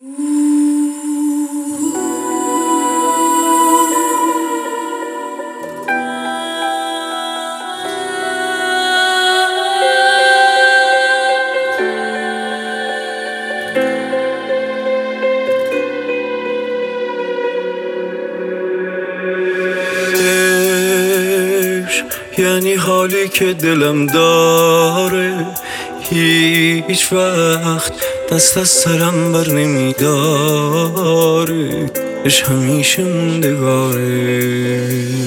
یعنی حالی که دلم داره هیچ وقت دست از سرم بر نمیداره، عشق همیشه موندگاره.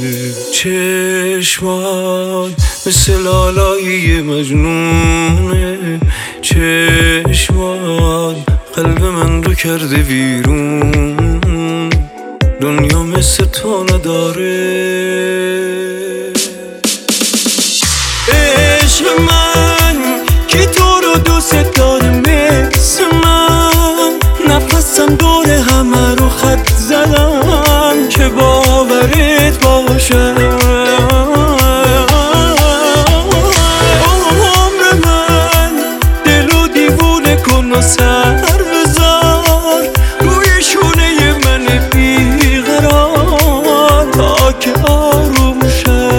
چشمات مثل لالایی مجنونه، چشمات قلب من رو کرده ویرون، دنیا مثل تو نداره. عشق من که تو رو دوست داره مثل من، نفسم دور همه رو خط زدم که باورت باشه. عمر من دلو دیوونه کن و سر بذار روی شونه من بیقرار تا که آروم شه.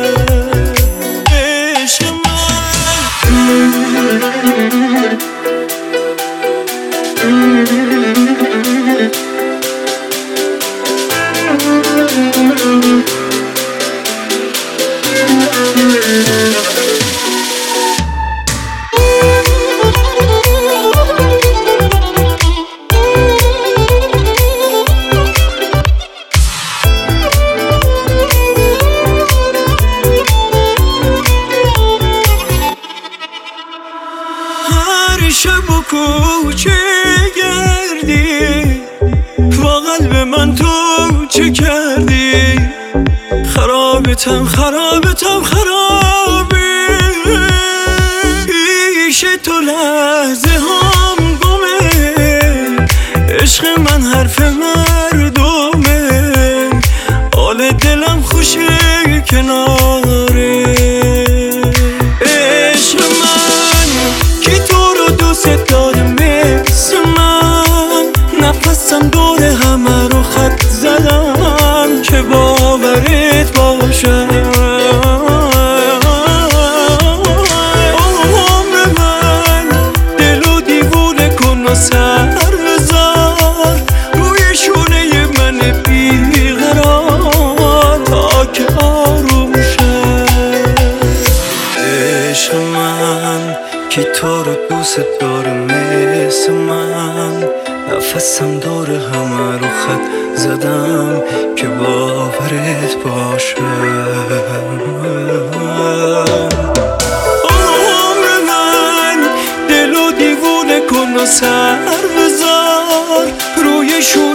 هر شب و کوچه گردی با قلب من تو چه کردی؟ خرابتم خرابی، پیش تو لحظه هم گمه، عشق من حرف مردمه، حال دلم خوشه کناره. عشق من که تو رو دوست داره مثل من، نفسم دور همه رو خط زدم که باورت باشه. عمر من دلو دیوونه کن و سر بذار روی شونه من بیقرار تا که آروم شه. عشق من که تو رو دوست داره مثل من، نفسم دور همه رو خط زدم که باورت باشه. عمر من دلو دیوونه کن و سر بذار روی